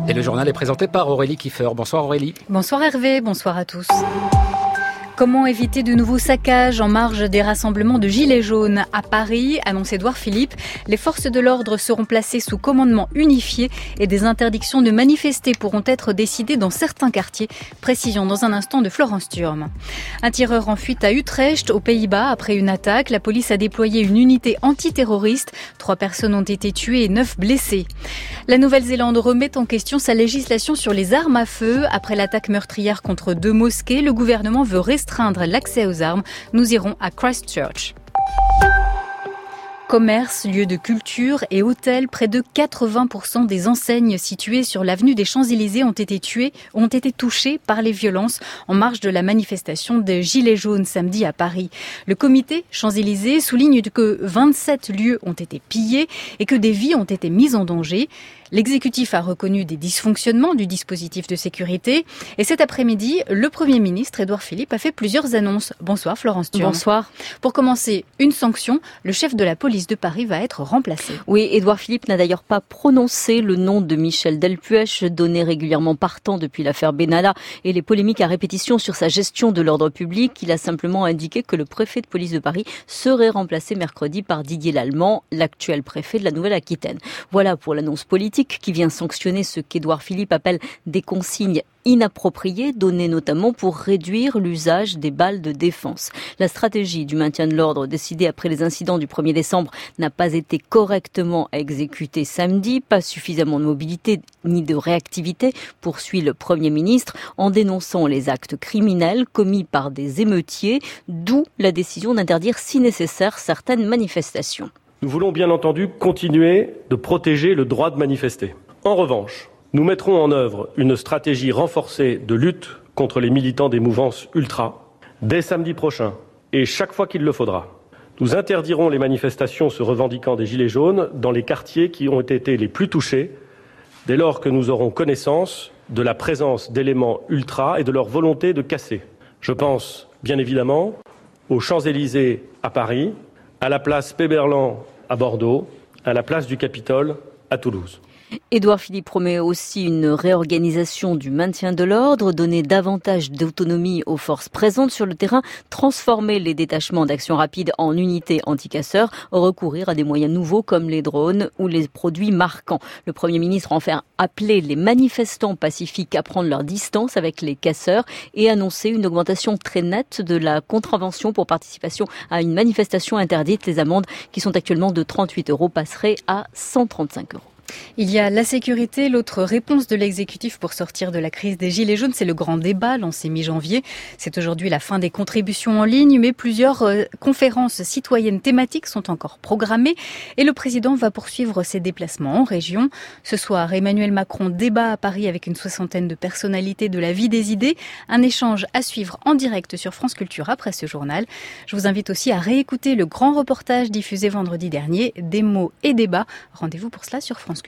Et le journal est présenté par Aurélie Kiefer. Bonsoir Aurélie. Bonsoir Hervé, bonsoir à tous. Comment éviter de nouveaux saccages en marge des rassemblements de Gilets jaunes à Paris, annonce Édouard Philippe. Les forces de l'ordre seront placées sous commandement unifié et des interdictions de manifester pourront être décidées dans certains quartiers. Précision dans un instant de Florence Thurm. Un tireur en fuite à Utrecht, aux Pays-Bas, après une attaque. La police a déployé une unité antiterroriste. 3 personnes ont été tuées et 9 blessées. La Nouvelle-Zélande remet en question sa législation sur les armes à feu. Après l'attaque meurtrière contre 2 mosquées, le gouvernement veut restreindre l'accès aux armes. Nous irons à Christchurch. Commerce, lieux de culture et hôtels, près de 80% des enseignes situées sur l'avenue des Champs-Élysées ont été touchées par les violences en marge de la manifestation des Gilets jaunes samedi à Paris. Le comité Champs-Élysées souligne que 27 lieux ont été pillés et que des vies ont été mises en danger. L'exécutif a reconnu des dysfonctionnements du dispositif de sécurité. Et cet après-midi, le Premier ministre, Édouard Philippe, a fait plusieurs annonces. Bonsoir Florence Thurm. Bonsoir. Pour commencer, une sanction. Le chef de la police de Paris va être remplacé. Oui, Édouard Philippe n'a d'ailleurs pas prononcé le nom de Michel Delpuech, donné régulièrement partant depuis l'affaire Benalla et les polémiques à répétition sur sa gestion de l'ordre public. Il a simplement indiqué que le préfet de police de Paris serait remplacé mercredi par Didier Lallement, l'actuel préfet de la Nouvelle-Aquitaine. Voilà pour l'annonce politique qui vient sanctionner ce qu'Édouard Philippe appelle des consignes inappropriées, données notamment pour réduire l'usage des balles de défense. La stratégie du maintien de l'ordre décidée après les incidents du 1er décembre n'a pas été correctement exécutée samedi, pas suffisamment de mobilité ni de réactivité, poursuit le Premier ministre en dénonçant les actes criminels commis par des émeutiers, d'où la décision d'interdire si nécessaire certaines manifestations. Nous voulons bien entendu continuer de protéger le droit de manifester. En revanche, nous mettrons en œuvre une stratégie renforcée de lutte contre les militants des mouvances ultra. Dès samedi prochain, et chaque fois qu'il le faudra, nous interdirons les manifestations se revendiquant des Gilets jaunes dans les quartiers qui ont été les plus touchés, dès lors que nous aurons connaissance de la présence d'éléments ultra et de leur volonté de casser. Je pense, bien évidemment, aux Champs-Élysées à Paris, à la place Péberlan à Bordeaux, à la place du Capitole à Toulouse. Édouard Philippe promet aussi une réorganisation du maintien de l'ordre, donner davantage d'autonomie aux forces présentes sur le terrain, transformer les détachements d'action rapide en unités anti-casseurs, recourir à des moyens nouveaux comme les drones ou les produits marquants. Le Premier ministre a enfin appelé les manifestants pacifiques à prendre leur distance avec les casseurs et annoncé une augmentation très nette de la contravention pour participation à une manifestation interdite. Les amendes qui sont actuellement de 38 € passeraient à 135 €. Il y a la sécurité, l'autre réponse de l'exécutif pour sortir de la crise des Gilets jaunes, c'est le grand débat lancé mi-janvier. C'est aujourd'hui la fin des contributions en ligne, mais plusieurs conférences citoyennes thématiques sont encore programmées et le président va poursuivre ses déplacements en région. Ce soir, Emmanuel Macron débat à Paris avec une 60aine de personnalités de la vie des idées. Un échange à suivre en direct sur France Culture après ce journal. Je vous invite aussi à réécouter le grand reportage diffusé vendredi dernier, Des mots et débats. Rendez-vous pour cela sur franceculture.fr.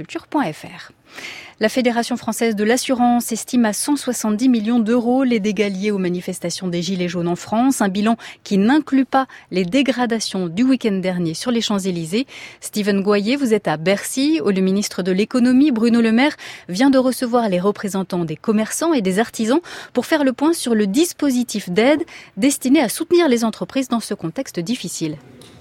La Fédération française de l'assurance estime à 170 millions d'euros les dégâts liés aux manifestations des Gilets jaunes en France, un bilan qui n'inclut pas les dégradations du week-end dernier sur les Champs-Élysées. Steven Goyer, vous êtes à Bercy, où le ministre de l'économie, Bruno Le Maire, vient de recevoir les représentants des commerçants et des artisans pour faire le point sur le dispositif d'aide destiné à soutenir les entreprises dans ce contexte difficile.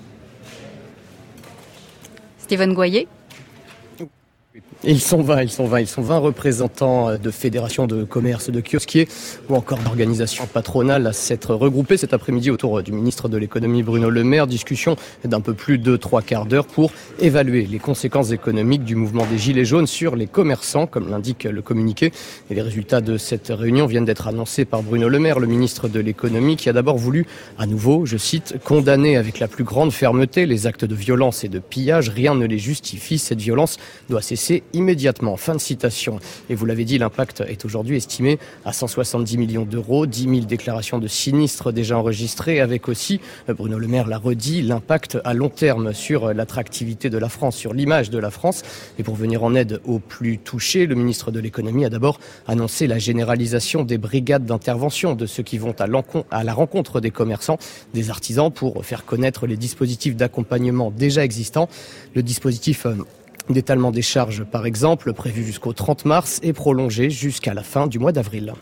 Steven Goyer. Ils sont 20 représentants de fédérations de commerce, de kiosquiers ou encore d'organisations patronales à s'être regroupés cet après-midi autour du ministre de l'économie Bruno Le Maire. Discussion d'un peu plus de 3/4 d'heure pour évaluer les conséquences économiques du mouvement des Gilets jaunes sur les commerçants, comme l'indique le communiqué. Et les résultats de cette réunion viennent d'être annoncés par Bruno Le Maire, le ministre de l'économie, qui a d'abord voulu, à nouveau, je cite, condamner avec la plus grande fermeté les actes de violence et de pillage. Rien ne les justifie. Cette violence doit cesser immédiatement. Fin de citation. Et vous l'avez dit, l'impact est aujourd'hui estimé à 170 millions d'euros, 10 000 déclarations de sinistres déjà enregistrées, avec aussi, Bruno Le Maire l'a redit, l'impact à long terme sur l'attractivité de la France, sur l'image de la France. Et pour venir en aide aux plus touchés, le ministre de l'économie a d'abord annoncé la généralisation des brigades d'intervention de ceux qui vont à la rencontre des commerçants, des artisans, pour faire connaître les dispositifs d'accompagnement déjà existants. Le dispositif D'étalement des charges, par exemple, prévu jusqu'au 30 mars et prolongé jusqu'à la fin du mois d'avril.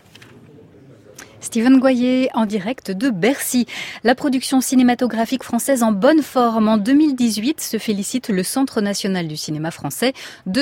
Steven Goyer en direct de Bercy. La production cinématographique française en bonne forme. En 2018, se félicite le Centre national du cinéma français.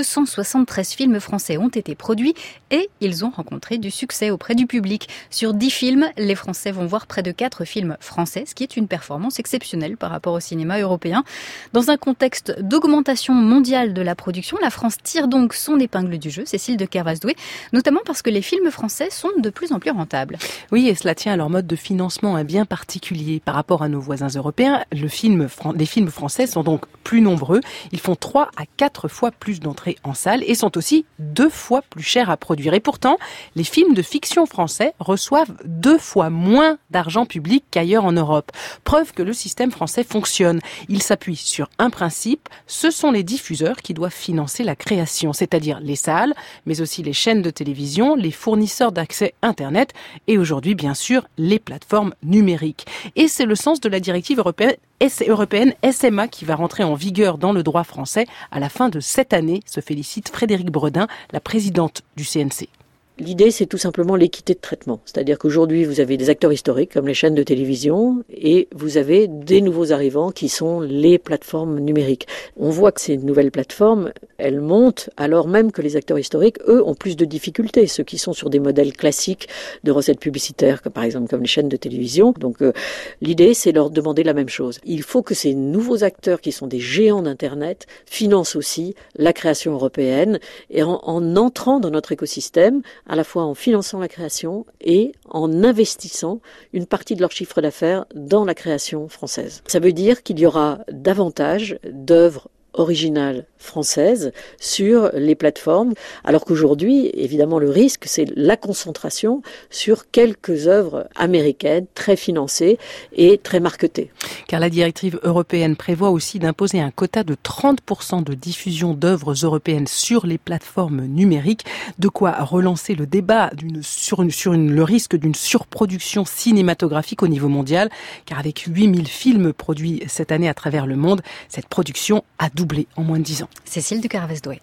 273 films français ont été produits et ils ont rencontré du succès auprès du public. Sur 10 films, les Français vont voir près de 4 films français, ce qui est une performance exceptionnelle par rapport au cinéma européen. Dans un contexte d'augmentation mondiale de la production, la France tire donc son épingle du jeu, Cécile de Kervasdoué, notamment parce que les films français sont de plus en plus rentables. Oui, et cela tient à leur mode de financement bien particulier. Par rapport à nos voisins européens, les films français sont donc plus nombreux. Ils font 3 à 4 fois plus d'entrées en salle et sont aussi 2 fois plus chers à produire. Et pourtant, les films de fiction français reçoivent 2 fois moins d'argent public qu'ailleurs en Europe. Preuve que le système français fonctionne. Il s'appuie sur un principe, ce sont les diffuseurs qui doivent financer la création, c'est-à-dire les salles, mais aussi les chaînes de télévision, les fournisseurs d'accès Internet et aujourd'hui, bien sûr, les plateformes numériques. Et c'est le sens de la directive européenne SMA qui va rentrer en vigueur dans le droit français à la fin de cette année, se félicite Frédérique Bredin, la présidente du CNC. L'idée, c'est tout simplement l'équité de traitement. C'est-à-dire qu'aujourd'hui, vous avez des acteurs historiques comme les chaînes de télévision et vous avez des nouveaux arrivants qui sont les plateformes numériques. On voit que ces nouvelles plateformes, elles montent alors même que les acteurs historiques, eux, ont plus de difficultés. Ceux qui sont sur des modèles classiques de recettes publicitaires, comme par exemple comme les chaînes de télévision. Donc l'idée, c'est leur demander la même chose. Il faut que ces nouveaux acteurs qui sont des géants d'Internet financent aussi la création européenne et en entrant dans notre écosystème, à la fois en finançant la création et en investissant une partie de leur chiffre d'affaires dans la création française. Ça veut dire qu'il y aura davantage d'œuvres originales françaises sur les plateformes, alors qu'aujourd'hui, évidemment, le risque, c'est la concentration sur quelques œuvres américaines très financées et très marketées. Car la directive européenne prévoit aussi d'imposer un quota de 30% de diffusion d'œuvres européennes sur les plateformes numériques, de quoi relancer le débat sur le risque d'une surproduction cinématographique au niveau mondial, car avec 8000 films produits cette année à travers le monde, cette production a doublé en moins de 10 ans. Cécile de Kervasdoué.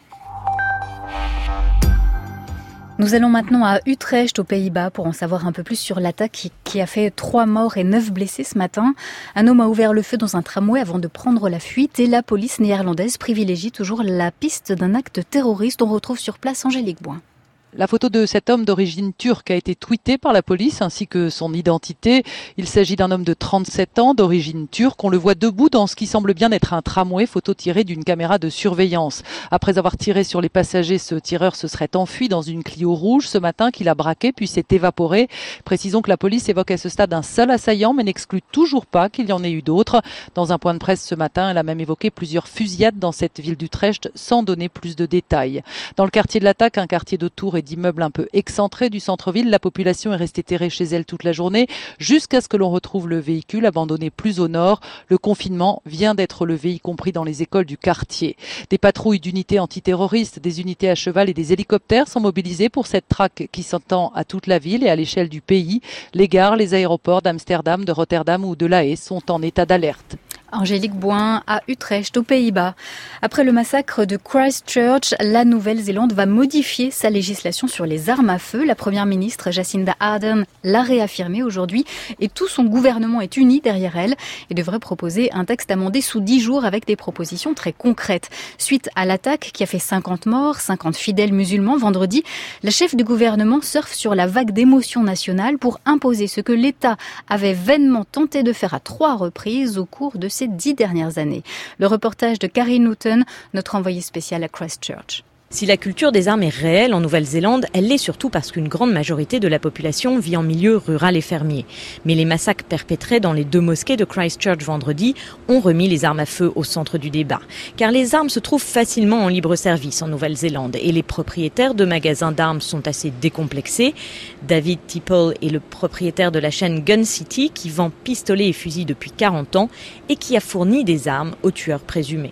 Nous allons maintenant à Utrecht, aux Pays-Bas, pour en savoir un peu plus sur l'attaque qui a fait 3 morts et 9 blessés ce matin. Un homme a ouvert le feu dans un tramway avant de prendre la fuite et la police néerlandaise privilégie toujours la piste d'un acte terroriste. On retrouve sur place Angélique Boin. La photo de cet homme d'origine turque a été tweetée par la police ainsi que son identité. Il s'agit d'un homme de 37 ans d'origine turque. On le voit debout dans ce qui semble bien être un tramway, photo tirée d'une caméra de surveillance. Après avoir tiré sur les passagers, ce tireur se serait enfui dans une Clio rouge ce matin qu'il a braqué puis s'est évaporé. Précisons que la police évoque à ce stade un seul assaillant mais n'exclut toujours pas qu'il y en ait eu d'autres. Dans un point de presse ce matin, elle a même évoqué plusieurs fusillades dans cette ville d'Utrecht sans donner plus de détails. Dans le quartier de l'attaque, un quartier de Tours et d'immeubles un peu excentrés du centre-ville, la population est restée terrée chez elle toute la journée jusqu'à ce que l'on retrouve le véhicule abandonné plus au nord. Le confinement vient d'être levé, y compris dans les écoles du quartier. Des patrouilles d'unités antiterroristes, des unités à cheval et des hélicoptères sont mobilisés pour cette traque qui s'entend à toute la ville et à l'échelle du pays. Les gares, les aéroports d'Amsterdam, de Rotterdam ou de La Haye sont en état d'alerte. Angélique Boin à Utrecht, aux Pays-Bas. Après le massacre de Christchurch, la Nouvelle-Zélande va modifier sa législation sur les armes à feu. La première ministre Jacinda Ardern l'a réaffirmé aujourd'hui et tout son gouvernement est uni derrière elle et devrait proposer un texte amendé sous 10 jours avec des propositions très concrètes. Suite à l'attaque qui a fait 50 morts, 50 fidèles musulmans vendredi, la chef du gouvernement surfe sur la vague d'émotions nationales pour imposer ce que l'État avait vainement tenté de faire à 3 reprises au cours de ces 10 dernières années. Le reportage de Carrie Newton, notre envoyée spéciale à Christchurch. Si la culture des armes est réelle en Nouvelle-Zélande, elle l'est surtout parce qu'une grande majorité de la population vit en milieu rural et fermier. Mais les massacres perpétrés dans les 2 mosquées de Christchurch vendredi ont remis les armes à feu au centre du débat. Car les armes se trouvent facilement en libre service en Nouvelle-Zélande et les propriétaires de magasins d'armes sont assez décomplexés. David Tipple est le propriétaire de la chaîne Gun City qui vend pistolets et fusils depuis 40 ans et qui a fourni des armes aux tueurs présumés.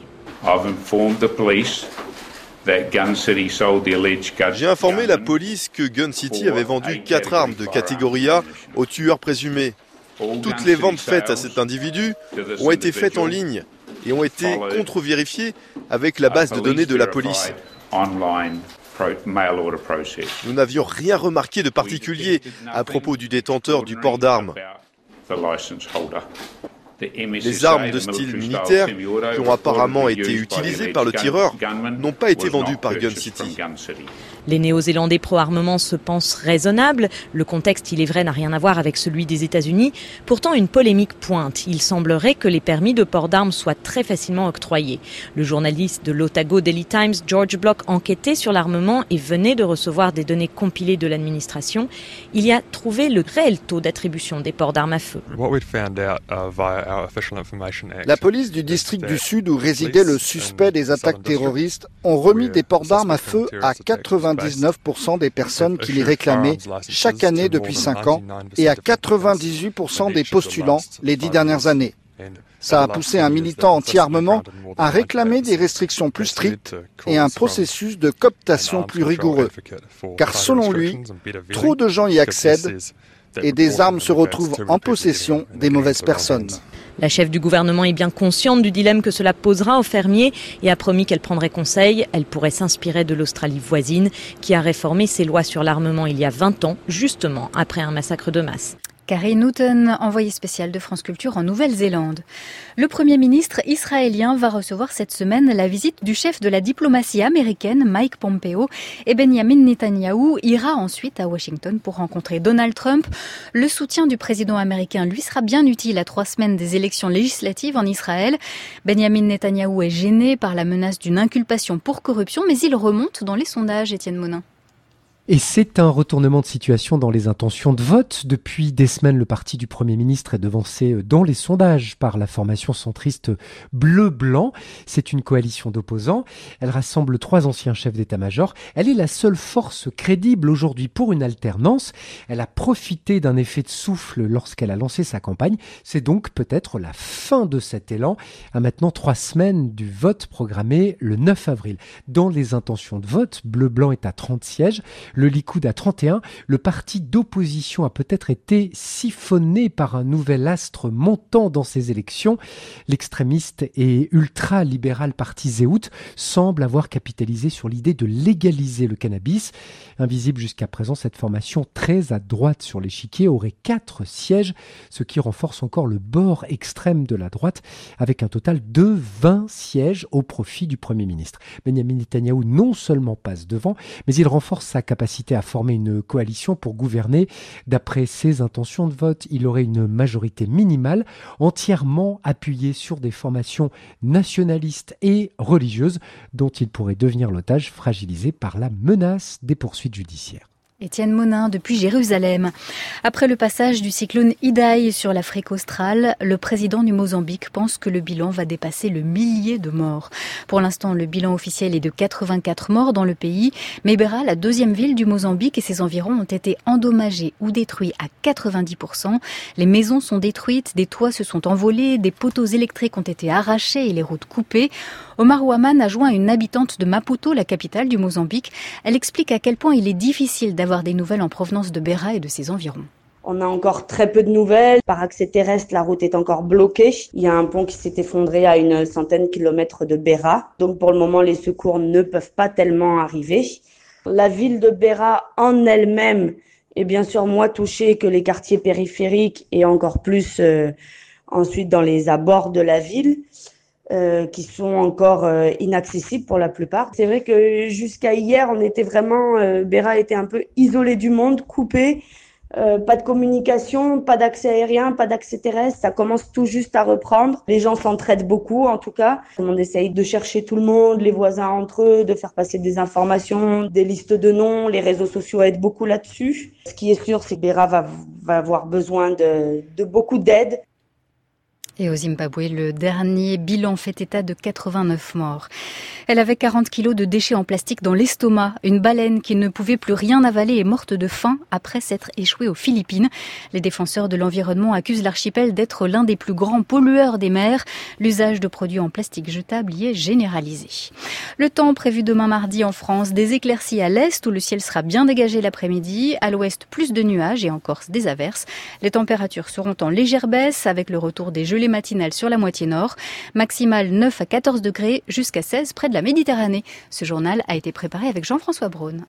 J'ai informé la police que Gun City avait vendu 4 armes de catégorie A aux tueurs présumés. Toutes les ventes faites à cet individu ont été faites en ligne. et ont été contre-vérifiés avec la base de données de la police. Nous n'avions rien remarqué de particulier à propos du détenteur du port d'armes. Les armes de style militaire qui ont apparemment été utilisées par le tireur n'ont pas été vendues par Gun City. Les Néo-Zélandais pro-armement se pensent raisonnables. Le contexte, il est vrai, n'a rien à voir avec celui des États-Unis. Pourtant, une polémique pointe. Il semblerait que les permis de port d'armes soient très facilement octroyés. Le journaliste de l'Otago Daily Times, George Block, enquêtait sur l'armement et venait de recevoir des données compilées de l'administration. Il y a trouvé le réel taux d'attribution des ports d'armes à feu. La police du district du Sud où résidait le suspect des attaques terroristes ont remis des ports d'armes à feu à 99% des personnes qui les réclamaient chaque année depuis 5 ans et à 98% des postulants les 10 dernières années. Ça a poussé un militant anti-armement à réclamer des restrictions plus strictes et un processus de cooptation plus rigoureux. Car selon lui, trop de gens y accèdent et des armes se retrouvent en possession des mauvaises personnes. La chef du gouvernement est bien consciente du dilemme que cela posera aux fermiers et a promis qu'elle prendrait conseil. Elle pourrait s'inspirer de l'Australie voisine qui a réformé ses lois sur l'armement il y a 20 ans, justement après un massacre de masse. Carrie Newton, envoyée spéciale de France Culture en Nouvelle-Zélande. Le Premier ministre israélien va recevoir cette semaine la visite du chef de la diplomatie américaine, Mike Pompeo, et Benjamin Netanyahou ira ensuite à Washington pour rencontrer Donald Trump. Le soutien du président américain lui sera bien utile à 3 semaines des élections législatives en Israël. Benjamin Netanyahou est gêné par la menace d'une inculpation pour corruption, mais il remonte dans les sondages, Étienne Monin. Et c'est un retournement de situation dans les intentions de vote. Depuis des semaines, le parti du Premier ministre est devancé dans les sondages par la formation centriste bleu-blanc. C'est une coalition d'opposants. Elle rassemble 3 anciens chefs d'état-major. Elle est la seule force crédible aujourd'hui pour une alternance. Elle a profité d'un effet de souffle lorsqu'elle a lancé sa campagne. C'est donc peut-être la fin de cet élan à maintenant 3 semaines du vote programmé le 9 avril. Dans les intentions de vote, bleu-blanc est à 30 sièges. Le Likoud à 31, le parti d'opposition a peut-être été siphonné par un nouvel astre montant dans ces élections. L'extrémiste et ultra-libéral parti Zéhout semble avoir capitalisé sur l'idée de légaliser le cannabis. Invisible jusqu'à présent, cette formation très à droite sur l'échiquier aurait 4 sièges, ce qui renforce encore le bord extrême de la droite, avec un total de 20 sièges au profit du Premier ministre. Benjamin Netanyahou non seulement passe devant, mais il renforce sa capacité à former une coalition pour gouverner. D'après ses intentions de vote, il aurait une majorité minimale entièrement appuyée sur des formations nationalistes et religieuses dont il pourrait devenir l'otage fragilisé par la menace des poursuites judiciaires. Étienne Monin depuis Jérusalem. Après le passage du cyclone Idai sur l'Afrique australe, le président du Mozambique pense que le bilan va dépasser le 1000 de morts. Pour l'instant, le bilan officiel est de 84 morts dans le pays, mais Beira, la 2e ville du Mozambique et ses environs ont été endommagés ou détruits à 90%. Les maisons sont détruites, des toits se sont envolés, des poteaux électriques ont été arrachés et les routes coupées. Omar Ouaman a joint une habitante de Maputo, la capitale du Mozambique. Elle explique à quel point il est difficile d'avoir des nouvelles en provenance de Beira et de ses environs. On a encore très peu de nouvelles. Par accès terrestre, la route est encore bloquée. Il y a un pont qui s'est effondré à une centaine de kilomètres de Beira. Donc pour le moment, les secours ne peuvent pas tellement arriver. La ville de Beira en elle-même est bien sûr moins touchée que les quartiers périphériques et encore plus ensuite dans les abords de la ville. Qui sont encore inaccessibles pour la plupart. C'est vrai que jusqu'à hier, on était vraiment, Beira était un peu isolé du monde, coupé, pas de communication, pas d'accès aérien, pas d'accès terrestre, ça commence tout juste à reprendre. Les gens s'entraident beaucoup en tout cas. On essaye de chercher tout le monde, les voisins entre eux, de faire passer des informations, des listes de noms, les réseaux sociaux aident beaucoup là-dessus. Ce qui est sûr, c'est que Beira va avoir besoin de beaucoup d'aide. Et au Zimbabwe, le dernier bilan fait état de 89 morts. Elle avait 40 kilos de déchets en plastique dans l'estomac. Une baleine qui ne pouvait plus rien avaler est morte de faim après s'être échouée aux Philippines. Les défenseurs de l'environnement accusent l'archipel d'être l'un des plus grands pollueurs des mers. L'usage de produits en plastique jetable y est généralisé. Le temps prévu demain mardi en France, des éclaircies à l'est où le ciel sera bien dégagé l'après-midi. À l'ouest, plus de nuages et en Corse, des averses. Les températures seront en légère baisse avec le retour des gelées gelée matinale sur la moitié nord. Maximale 9 à 14 degrés jusqu'à 16 près de la Méditerranée. Ce journal a été préparé avec Jean-François Braun.